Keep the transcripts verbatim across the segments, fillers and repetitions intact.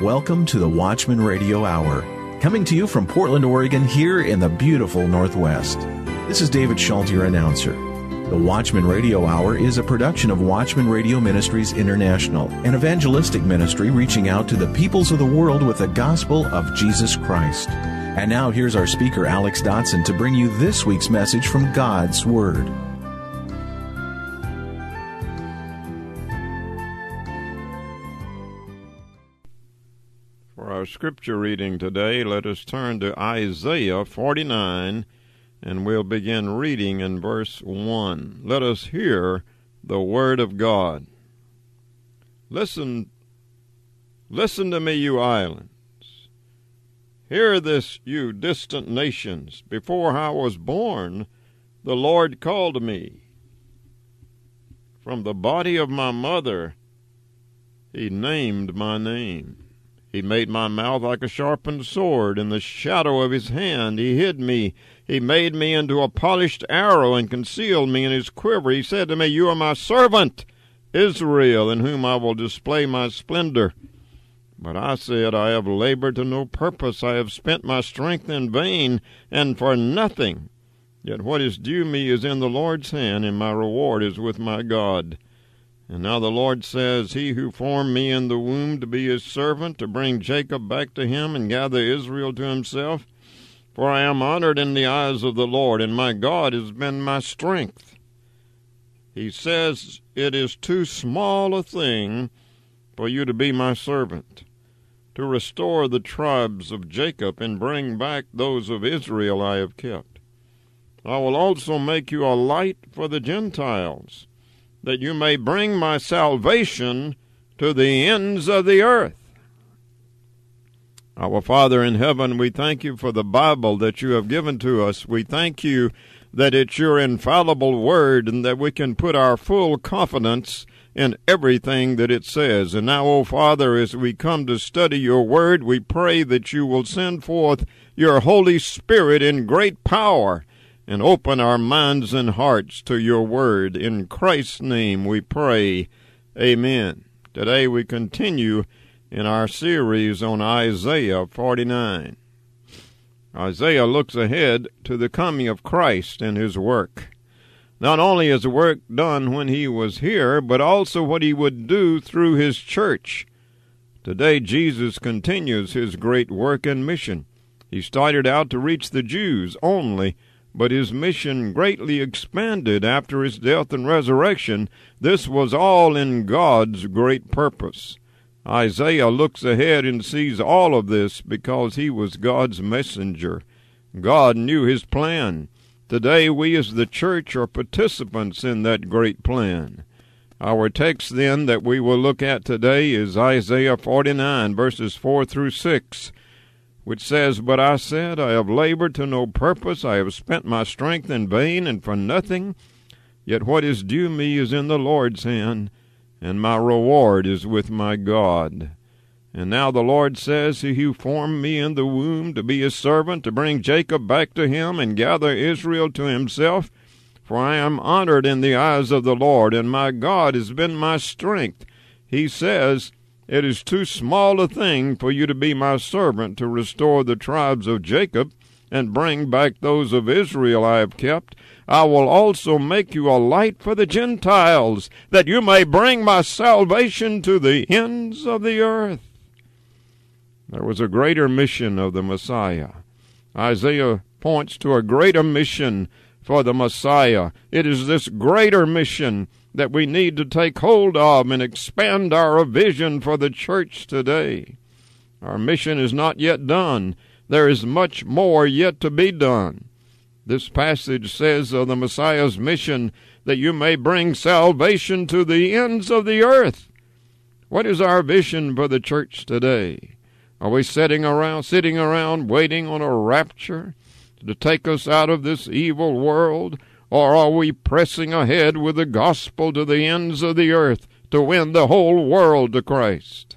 Welcome to the Watchman Radio Hour, coming to you from Portland, Oregon, here in the beautiful Northwest. This is David Schultz, your announcer. The Watchman Radio Hour is a production of Watchman Radio Ministries International, an evangelistic ministry reaching out to the peoples of the world with the gospel of Jesus Christ. And now here's our speaker, Alex Dotson, to bring you this week's message from God's Word. For our scripture reading today, let us turn to Isaiah forty-nine, and we'll begin reading in verse one. Let us hear the word of God. Listen, listen to me, you islands. Hear this, you distant nations. Before I was born, the Lord called me. From the body of my mother, he named my name. He made my mouth like a sharpened sword. In the shadow of his hand he hid me. He made me into a polished arrow and concealed me in his quiver. He said to me, You are my servant, Israel, in whom I will display my splendor. But I said, I have labored to no purpose. I have spent my strength in vain and for nothing. Yet what is due me is in the Lord's hand, and my reward is with my God. And now the Lord says, He who formed me in the womb to be his servant, to bring Jacob back to him and gather Israel to himself. For I am honored in the eyes of the Lord, and my God has been my strength. He says, It is too small a thing for you to be my servant, to restore the tribes of Jacob and bring back those of Israel I have kept. I will also make you a light for the Gentiles, that you may bring my salvation to the ends of the earth. Our Father in heaven, we thank you for the Bible that you have given to us. We thank you that it's your infallible word and that we can put our full confidence in everything that it says. And now, O Father, as we come to study your word, we pray that you will send forth your Holy Spirit in great power and open our minds and hearts to your word. In Christ's name we pray. Amen. Today we continue in our series on Isaiah forty-nine. Isaiah looks ahead to the coming of Christ and his work. Not only his work done when he was here, but also what he would do through his church. Today Jesus continues his great work and mission. He started out to reach the Jews only, but his mission greatly expanded after his death and resurrection. This was all in God's great purpose. Isaiah looks ahead and sees all of this because he was God's messenger. God knew his plan. Today we as the church are participants in that great plan. Our text then that we will look at today is Isaiah forty-nine, verses four through six. Which says, But I said, I have labored to no purpose, I have spent my strength in vain and for nothing. Yet what is due me is in the Lord's hand, and my reward is with my God. And now the Lord says, He who formed me in the womb to be his servant, to bring Jacob back to him and gather Israel to himself. For I am honored in the eyes of the Lord, and my God has been my strength. He says, It is too small a thing for you to be my servant, to restore the tribes of Jacob and bring back those of Israel I have kept. I will also make you a light for the Gentiles, that you may bring my salvation to the ends of the earth. There was a greater mission of the Messiah. Isaiah points to a greater mission for the Messiah. It is this greater mission that we need to take hold of and expand our vision for the church today. Our mission is not yet done. There is much more yet to be done. This passage says of the Messiah's mission that you may bring salvation to the ends of the earth. What is our vision for the church today? Are we sitting around, sitting around waiting on a rapture to take us out of this evil world? Or are we pressing ahead with the gospel to the ends of the earth to win the whole world to Christ?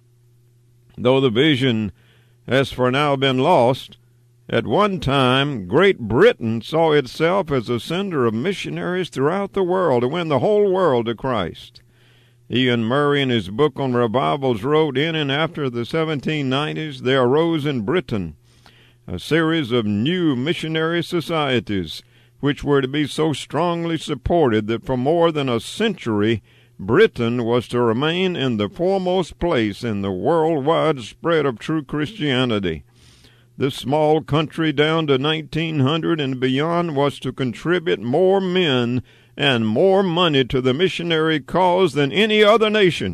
Though the vision has for now been lost, at one time Great Britain saw itself as a sender of missionaries throughout the world to win the whole world to Christ. Ian Murray, in his book on revivals, wrote, in and after the seventeen nineties, there arose in Britain a series of new missionary societies, which were to be so strongly supported that for more than a century Britain was to remain in the foremost place in the worldwide spread of true Christianity. This small country down to nineteen hundred and beyond was to contribute more men and more money to the missionary cause than any other nation.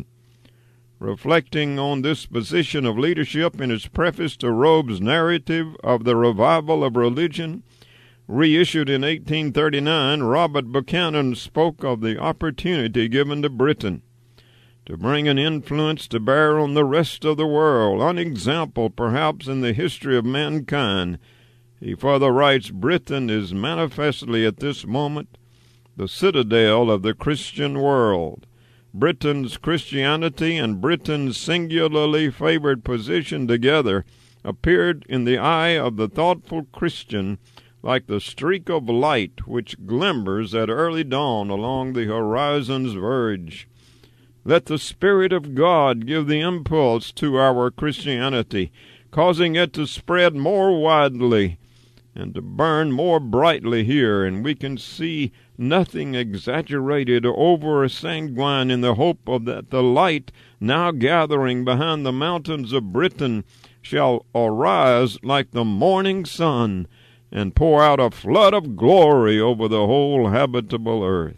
Reflecting on this position of leadership in his preface to Robe's narrative of the revival of religion, reissued in eighteen thirty-nine, Robert Buchanan spoke of the opportunity given to Britain to bring an influence to bear on the rest of the world, unexampled perhaps in the history of mankind. He further writes, Britain is manifestly at this moment the citadel of the Christian world. Britain's Christianity and Britain's singularly favored position together appeared in the eye of the thoughtful Christian like the streak of light which glimmers at early dawn along the horizon's verge. Let the Spirit of God give the impulse to our Christianity, causing it to spread more widely and to burn more brightly here, and we can see nothing exaggerated or over-sanguine in the hope of that the light now gathering behind the mountains of Britain shall arise like the morning sun and pour out a flood of glory over the whole habitable earth.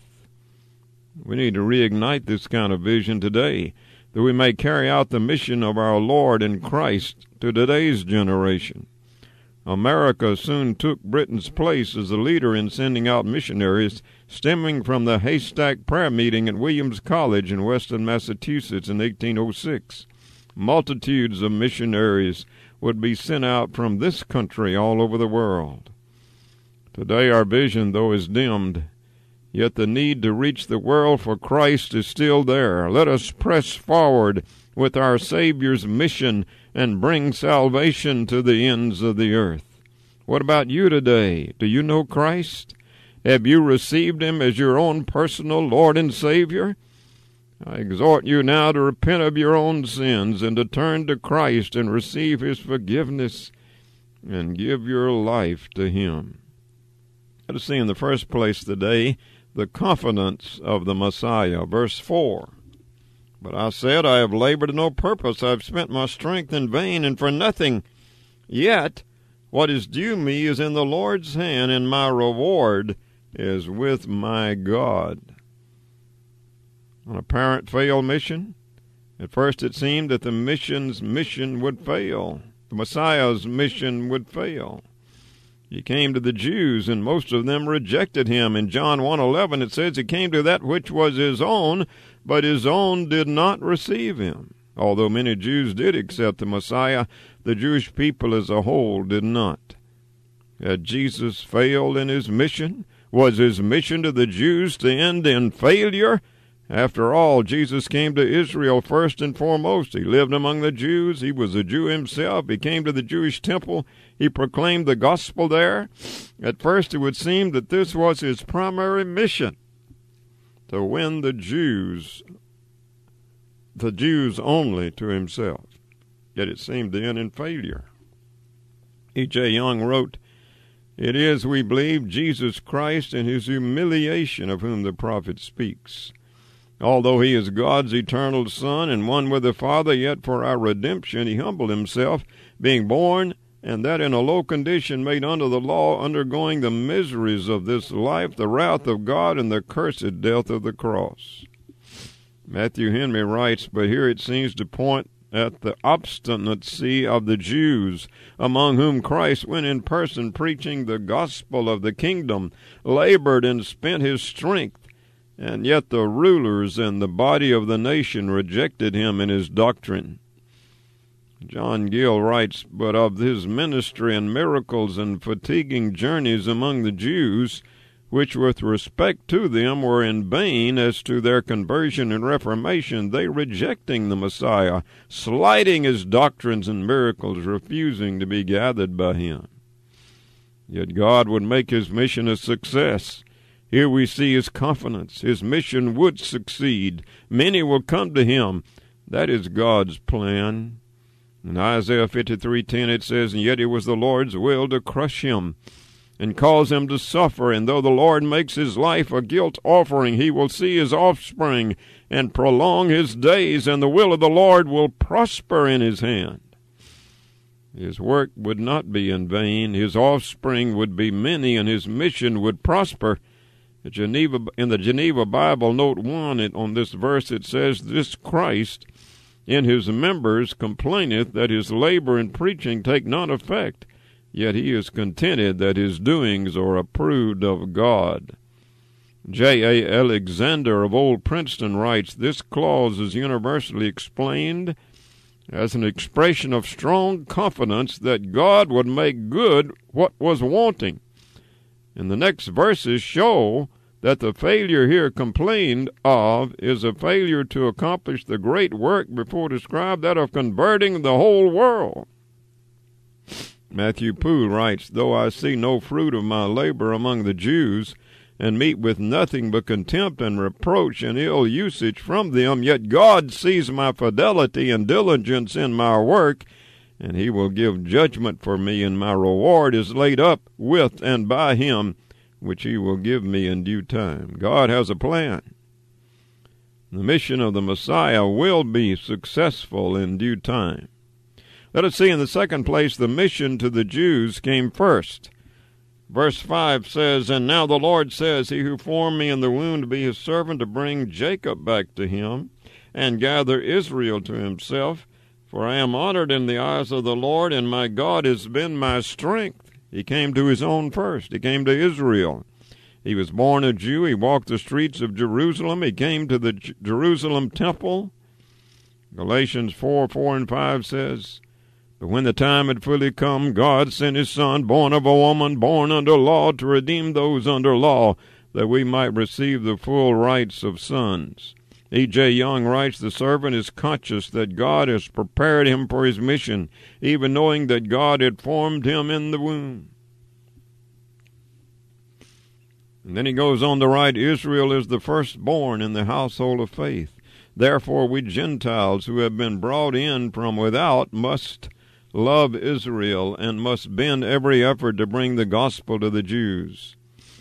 We need to reignite this kind of vision today, that we may carry out the mission of our Lord in Christ to today's generation. America soon took Britain's place as a leader in sending out missionaries, stemming from the Haystack Prayer Meeting at Williams College in Western Massachusetts in eighteen oh six. Multitudes of missionaries would be sent out from this country all over the world. Today our vision, though, is dimmed, yet the need to reach the world for Christ is still there. Let us press forward with our Savior's mission and bring salvation to the ends of the earth. What about you today? Do you know Christ? Have you received him as your own personal Lord and Savior? I exhort you now to repent of your own sins and to turn to Christ and receive his forgiveness and give your life to him. Let us see in the first place today the confidence of the Messiah. Verse four. But I said, I have labored to no purpose. I have spent my strength in vain and for nothing. Yet what is due me is in the Lord's hand, and my reward is with my God. On a parent failed mission, at first it seemed that the mission's mission would fail. The Messiah's mission would fail. He came to the Jews, and most of them rejected him. In John one eleven it says he came to that which was his own, but his own did not receive him. Although many Jews did accept the Messiah, the Jewish people as a whole did not. Had Jesus failed in his mission? Was his mission to the Jews to end in failure? After all, Jesus came to Israel first and foremost. He lived among the Jews. He was a Jew himself. He came to the Jewish temple. He proclaimed the gospel there. At first it would seem that this was his primary mission, to win the Jews, the Jews only to himself. Yet it seemed to end in failure. E J Young wrote, It is, we believe, Jesus Christ and his humiliation of whom the prophet speaks. Although he is God's eternal Son and one with the Father, yet for our redemption he humbled himself, being born, and that in a low condition, made under the law, undergoing the miseries of this life, the wrath of God, and the cursed death of the cross. Matthew Henry writes, but here it seems to point at the obstinacy of the Jews, among whom Christ went in person preaching the gospel of the kingdom, labored and spent his strength, and yet the rulers and the body of the nation rejected him and his doctrine. John Gill writes, but of his ministry and miracles and fatiguing journeys among the Jews, which with respect to them were in vain as to their conversion and reformation, they rejecting the Messiah, slighting his doctrines and miracles, refusing to be gathered by him. Yet God would make his mission a success. Here we see his confidence. His mission would succeed. Many will come to him. That is God's plan. In Isaiah fifty-three ten it says, "And yet it was the Lord's will to crush him and cause him to suffer. And though the Lord makes his life a guilt offering, he will see his offspring and prolong his days, and the will of the Lord will prosper in his hand." His work would not be in vain. His offspring would be many, and his mission would prosper. In Geneva, in the Geneva Bible, note one, it, on this verse, it says, "This Christ in his members complaineth that his labor in preaching take not effect, yet he is contented that his doings are approved of God." J A Alexander of Old Princeton writes, "This clause is universally explained as an expression of strong confidence that God would make good what was wanting." And the next verses show that the failure here complained of is a failure to accomplish the great work before described, that of converting the whole world. Matthew Poole writes, "Though I see no fruit of my labor among the Jews, and meet with nothing but contempt and reproach and ill usage from them, yet God sees my fidelity and diligence in my work, and he will give judgment for me, and my reward is laid up with and by him, which he will give me in due time." God has a plan. The mission of the Messiah will be successful in due time. Let us see, in the second place, the mission to the Jews came first. Verse five says, "And now the Lord says, He who formed me in the womb to be his servant, to bring Jacob back to him, and gather Israel to himself. For I am honored in the eyes of the Lord, and my God has been my strength." He came to his own first. He came to Israel. He was born a Jew. He walked the streets of Jerusalem. He came to the J- Jerusalem temple. Galatians four, four and five says, "But when the time had fully come, God sent his Son, born of a woman, born under law, to redeem those under law, that we might receive the full rights of sons." E J Young writes, "The servant is conscious that God has prepared him for his mission, even knowing that God had formed him in the womb." And then he goes on to write, "Israel is the firstborn in the household of faith. Therefore we Gentiles who have been brought in from without must love Israel, and must bend every effort to bring the gospel to the Jews.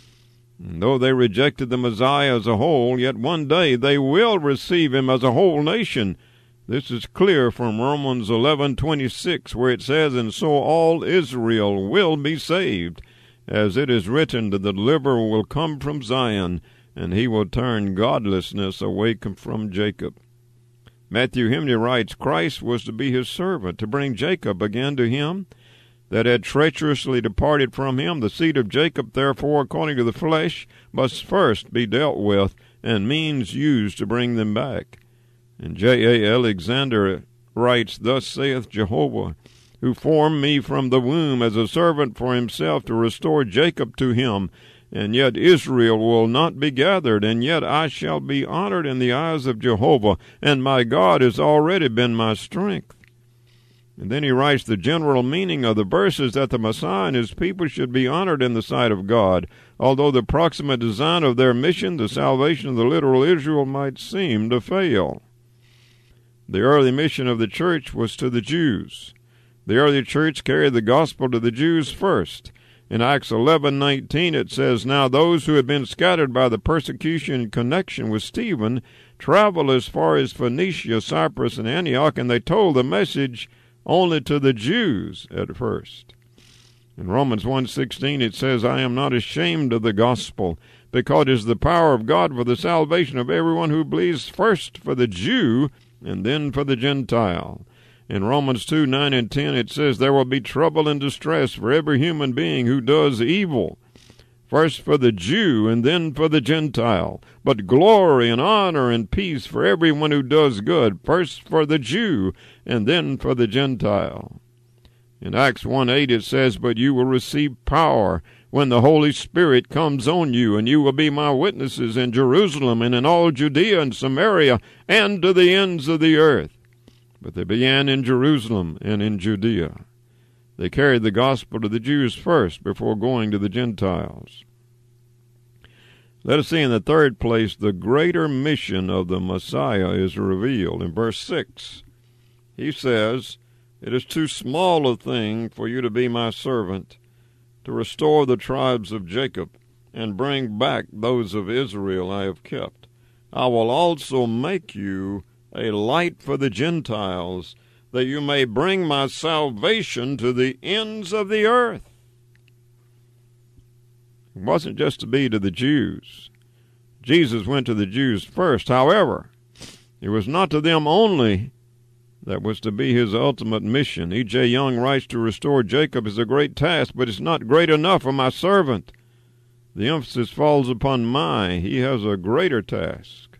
And though they rejected the Messiah as a whole, yet one day they will receive him as a whole nation. This is clear from Romans eleven twenty-six, where it says, "And so all Israel will be saved, as it is written, the deliverer will come from Zion, and he will turn godlessness away from Jacob." Matthew Henry writes, "Christ was to be his servant, to bring Jacob again to him that had treacherously departed from him. The seed of Jacob, therefore, according to the flesh, must first be dealt with, and means used to bring them back." And J A Alexander writes, "Thus saith Jehovah, who formed me from the womb as a servant for himself, to restore Jacob to him. And yet Israel will not be gathered, and yet I shall be honored in the eyes of Jehovah, and my God has already been my strength." And then he writes, the general meaning of the verse is that the Messiah and his people should be honored in the sight of God, although the proximate design of their mission, the salvation of the literal Israel, might seem to fail. The early mission of the church was to the Jews. The early church carried the gospel to the Jews first. In Acts eleven nineteen it says, "Now those who had been scattered by the persecution in connection with Stephen traveled as far as Phoenicia, Cyprus, and Antioch, and they told the message only to the Jews at first." In Romans one sixteen it says, "I am not ashamed of the gospel, because it is the power of God for the salvation of everyone who believes, first for the Jew and then for the Gentile." In Romans two, nine and ten it says, "There will be trouble and distress for every human being who does evil, first for the Jew and then for the Gentile, but glory and honor and peace for everyone who does good, first for the Jew and then for the Gentile." In Acts one eight it says, "But you will receive power when the Holy Spirit comes on you, and you will be my witnesses in Jerusalem and in all Judea and Samaria and to the ends of the earth." But they began in Jerusalem and in Judea. They carried the gospel to the Jews first before going to the Gentiles. Let us see in the third place, the greater mission of the Messiah is revealed. In verse six, he says, "It is too small a thing for you to be my servant, to restore the tribes of Jacob, and bring back those of Israel I have kept. I will also make you a light for the Gentiles, that you may bring my salvation to the ends of the earth." It wasn't just to be to the Jews. Jesus went to the Jews first. However, it was not to them only that was to be his ultimate mission. E J. Young writes, "To restore Jacob is a great task, but it's not great enough for my servant. The emphasis falls upon my. He has a greater task."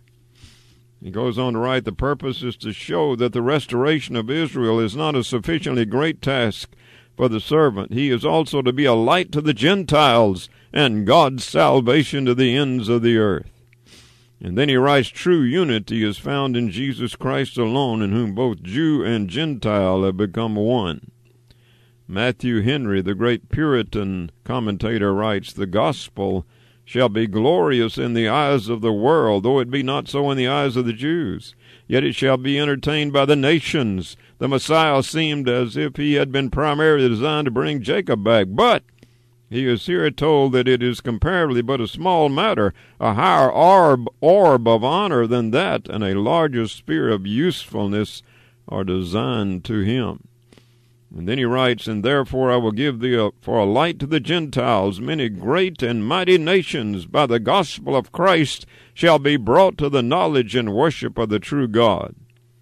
He goes on to write, "The purpose is to show that the restoration of Israel is not a sufficiently great task for the servant. He is also to be a light to the Gentiles and God's salvation to the ends of the earth." And then he writes, "True unity is found in Jesus Christ alone, in whom both Jew and Gentile have become one." Matthew Henry, the great Puritan commentator, writes, "The gospel shall be glorious in the eyes of the world, though it be not so in the eyes of the Jews. Yet it shall be entertained by the nations." The Messiah seemed as if he had been primarily designed to bring Jacob back, but he is here told that it is comparatively but a small matter. A higher orb, orb of honor than that, and a larger sphere of usefulness are designed to him. And then he writes, "And therefore I will give thee a, for a light to the Gentiles, many great and mighty nations by the gospel of Christ shall be brought to the knowledge and worship of the true God."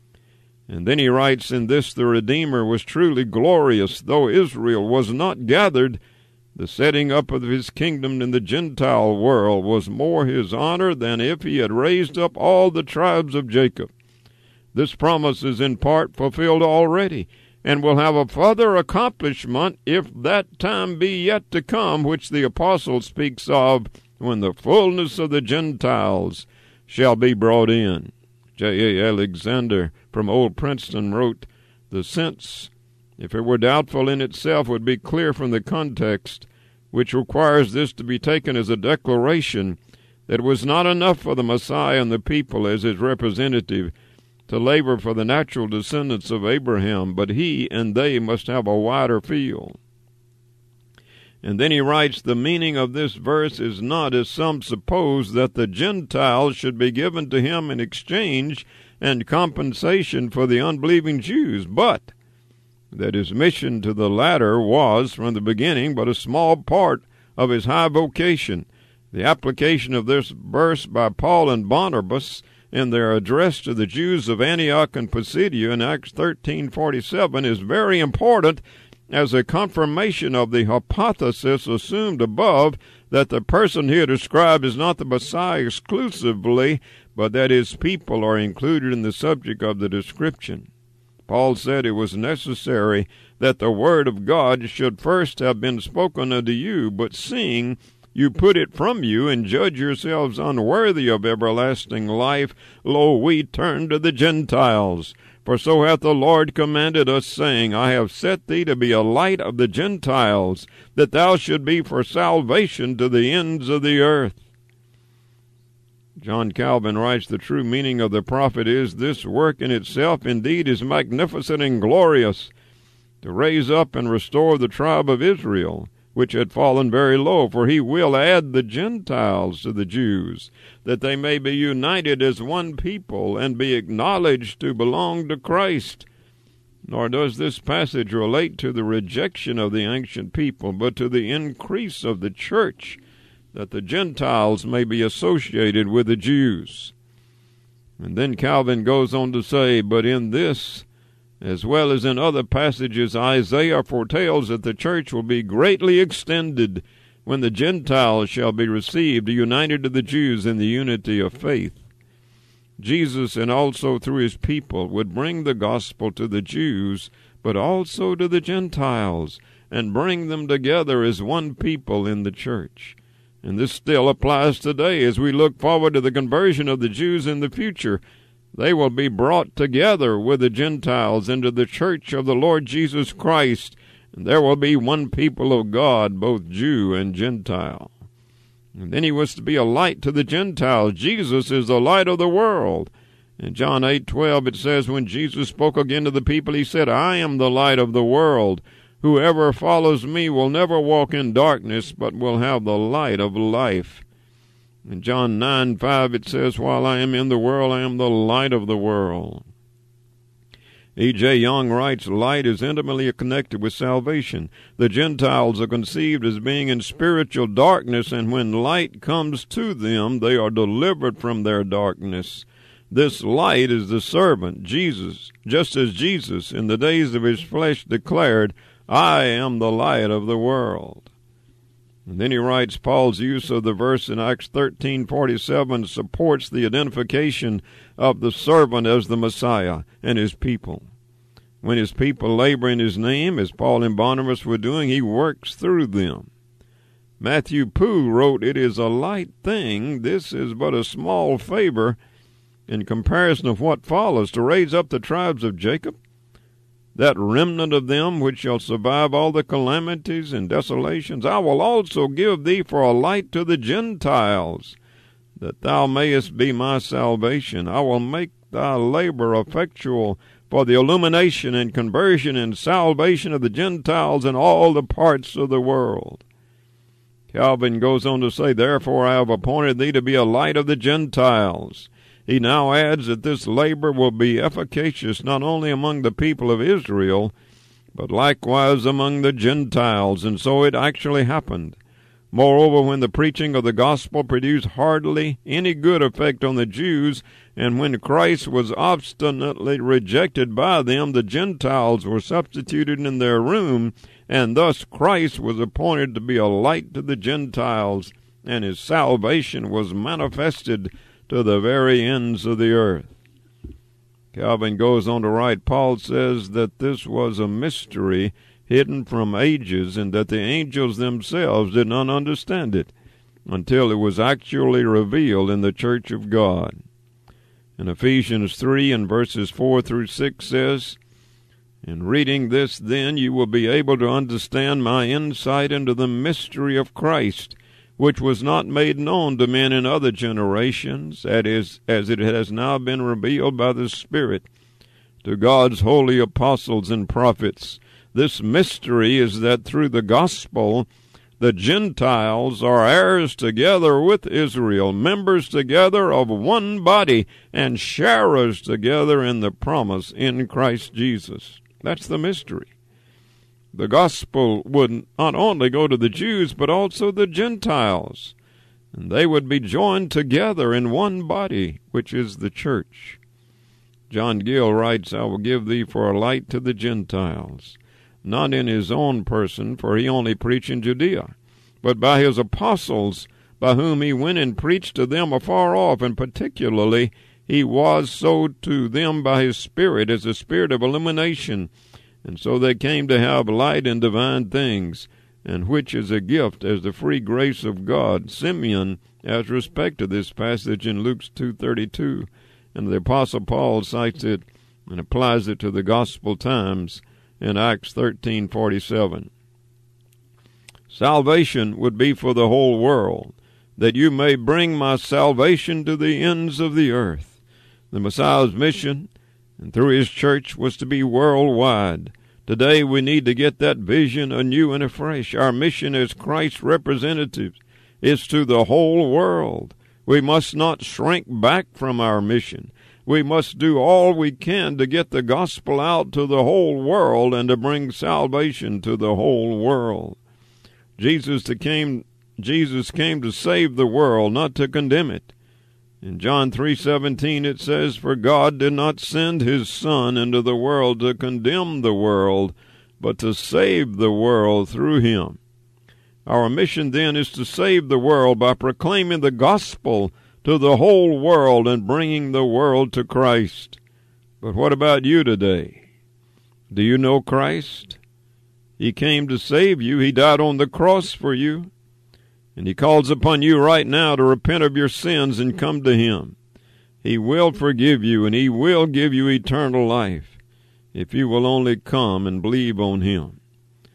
And then he writes, "In this the Redeemer was truly glorious, though Israel was not gathered. The setting up of his kingdom in the Gentile world was more his honor than if he had raised up all the tribes of Jacob. This promise is in part fulfilled already, and will have a further accomplishment if that time be yet to come, which the apostle speaks of, when the fullness of the Gentiles shall be brought in." J A Alexander from Old Princeton wrote, "The sense, if it were doubtful in itself, would be clear from the context, which requires this to be taken as a declaration that it was not enough for the Messiah and the people as his representative to labor for the natural descendants of Abraham, but he and they must have a wider field." And then he writes, "The meaning of this verse is not, as some suppose, that the Gentiles should be given to him in exchange and compensation for the unbelieving Jews, but that his mission to the latter was, from the beginning, but a small part of his high vocation. The application of this verse by Paul and Barnabas in their address to the Jews of Antioch and Pisidia in Acts thirteen forty-seven is very important as a confirmation of the hypothesis assumed above, that the person here described is not the Messiah exclusively, but that his people are included in the subject of the description. Paul said it was necessary that the word of God should first have been spoken unto you, but seeing you put it from you, and judge yourselves unworthy of everlasting life, lo, we turn to the Gentiles. For so hath the Lord commanded us, saying, I have set thee to be a light of the Gentiles, that thou should be for salvation to the ends of the earth." John Calvin writes, "The true meaning of the prophet is, this work in itself indeed is magnificent and glorious, to raise up and restore the tribe of Israel, which had fallen very low, for he will add the Gentiles to the Jews, that they may be united as one people and be acknowledged to belong to Christ." Nor does this passage relate to the rejection of the ancient people, but to the increase of the church, that the Gentiles may be associated with the Jews. And then Calvin goes on to say, "But in this, as well as in other passages, Isaiah foretells that the church will be greatly extended when the Gentiles shall be received, united to the Jews in the unity of faith. Jesus, and also through his people, would bring the gospel to the Jews, but also to the Gentiles, and bring them together as one people in the church. And this still applies today as we look forward to the conversion of the Jews in the future. They will be brought together with the Gentiles into the church of the Lord Jesus Christ, and there will be one people of God, both Jew and Gentile." And then he was to be a light to the Gentiles. Jesus is the light of the world. In John eight twelve it says, when Jesus spoke again to the people, he said, I am the light of the world. Whoever follows me will never walk in darkness, but will have the light of life. In John nine five it says, while I am in the world, I am the light of the world. E J. Young writes, light is intimately connected with salvation. The Gentiles are conceived as being in spiritual darkness, and when light comes to them, they are delivered from their darkness. This light is the servant, Jesus, just as Jesus in the days of his flesh declared, I am the light of the world. And then he writes, Paul's use of the verse in Acts thirteen forty-seven supports the identification of the servant as the Messiah and his people. When his people labor in his name, as Paul and Barnabas were doing, he works through them. Matthew Poole wrote, it is a light thing, this is but a small favor, in comparison of what follows, to raise up the tribes of Jacob, that remnant of them which shall survive all the calamities and desolations. I will also give thee for a light to the Gentiles, that thou mayest be my salvation. I will make thy labor effectual for the illumination and conversion and salvation of the Gentiles in all the parts of the world. Calvin goes on to say, therefore I have appointed thee to be a light of the Gentiles. He now adds that this labor will be efficacious not only among the people of Israel, but likewise among the Gentiles, and so it actually happened. Moreover, when the preaching of the gospel produced hardly any good effect on the Jews, and when Christ was obstinately rejected by them, the Gentiles were substituted in their room, and thus Christ was appointed to be a light to the Gentiles, and his salvation was manifested to the very ends of the earth. Calvin goes on to write, Paul says that this was a mystery hidden from ages, and that the angels themselves did not understand it until it was actually revealed in the church of God. In Ephesians three and verses four through six says, in reading this then you will be able to understand my insight into the mystery of Christ, which was not made known to men in other generations, that is, as it has now been revealed by the Spirit to God's holy apostles and prophets. This mystery is that through the gospel, the Gentiles are heirs together with Israel, members together of one body, and sharers together in the promise in Christ Jesus. That's the mystery. The gospel would not only go to the Jews, but also the Gentiles, and they would be joined together in one body, which is the church. John Gill writes, I will give thee for a light to the Gentiles, not in his own person, for he only preached in Judea, but by his apostles, by whom he went and preached to them afar off, and particularly he was so to them by his Spirit, as a spirit of illumination, and so they came to have light in divine things, and which is a gift as the free grace of God. Simeon has respect to this passage in Luke two thirty-two, and the Apostle Paul cites it and applies it to the gospel times in Acts thirteen forty-seven. Salvation would be for the whole world, that you may bring my salvation to the ends of the earth. The Messiah's mission, and through his church, was to be worldwide. Today we need to get that vision anew and afresh. Our mission as Christ's representatives is to the whole world. We must not shrink back from our mission. We must do all we can to get the gospel out to the whole world and to bring salvation to the whole world. Jesus came, Jesus came to save the world, not to condemn it. In John three seventeen it says, for God did not send his Son into the world to condemn the world, but to save the world through him. Our mission then is to save the world by proclaiming the gospel to the whole world and bringing the world to Christ. But what about you today? Do you know Christ? He came to save you. He died on the cross for you. And he calls upon you right now to repent of your sins and come to him. He will forgive you, and he will give you eternal life if you will only come and believe on him.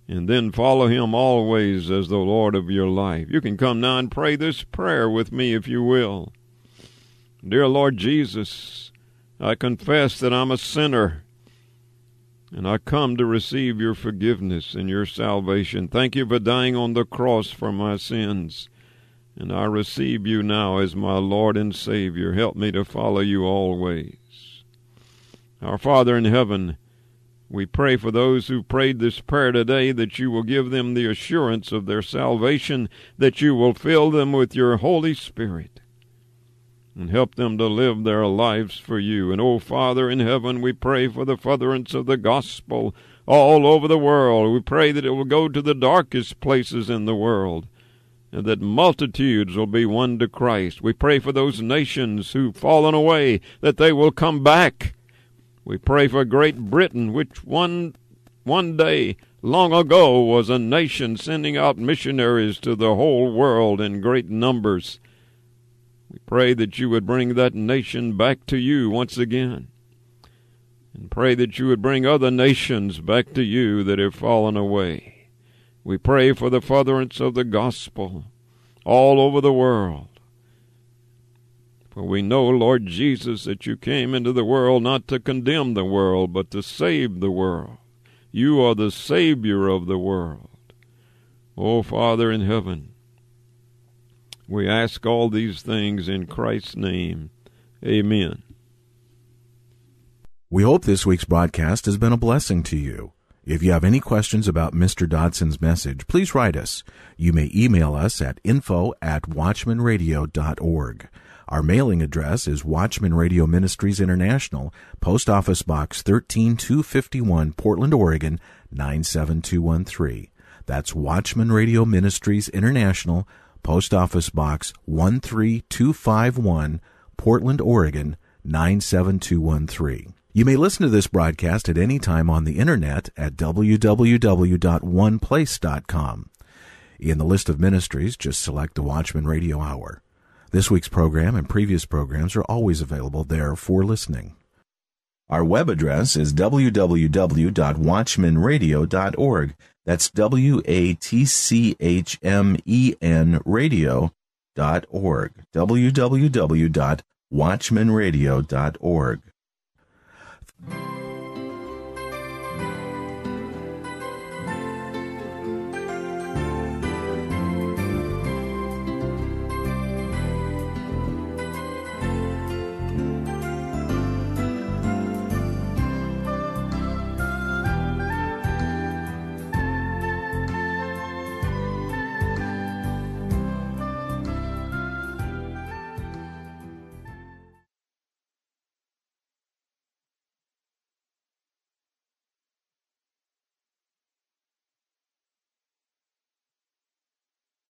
and then follow him always as the Lord of your life. You can come now and pray this prayer with me if you will. Dear Lord Jesus, I confess that I'm a sinner, and I come to receive your forgiveness and your salvation. Thank you for dying on the cross for my sins, and I receive you now as my Lord and Savior. Help me to follow you always. Our Father in heaven, we pray for those who prayed this prayer today, that you will give them the assurance of their salvation, that you will fill them with your Holy Spirit, and help them to live their lives for you. And, oh, Father in heaven, we pray for the furtherance of the gospel all over the world. We pray that it will go to the darkest places in the world, and that multitudes will be won to Christ. We pray for those nations who've fallen away, that they will come back. We pray for Great Britain, which one one day long ago was a nation sending out missionaries to the whole world in great numbers. We pray that you would bring that nation back to you once again, and pray that you would bring other nations back to you that have fallen away. We pray for the furtherance of the gospel all over the world. For we know, Lord Jesus, that you came into the world not to condemn the world, but to save the world. You are the Savior of the world. Oh, Father in heaven, we ask all these things in Christ's name. Amen. We hope this week's broadcast has been a blessing to you. If you have any questions about Mister Dodson's message, please write us. You may email us at info at watchman radio dot org. Our mailing address is Watchman Radio Ministries International, Post Office Box thirteen two fifty-one, Portland, Oregon, nine seven two one three. That's Watchman Radio Ministries International, Post Office Box one three two five one, Portland, Oregon, nine seven two one three. You may listen to this broadcast at any time on the Internet at w w w dot one place dot com. In the list of ministries, just select the Watchman Radio Hour. This week's program and previous programs are always available there for listening. Our web address is w w w dot watchman radio dot org. That's W A T C H M E N radio dot org. w w w dot watchman radio dot org.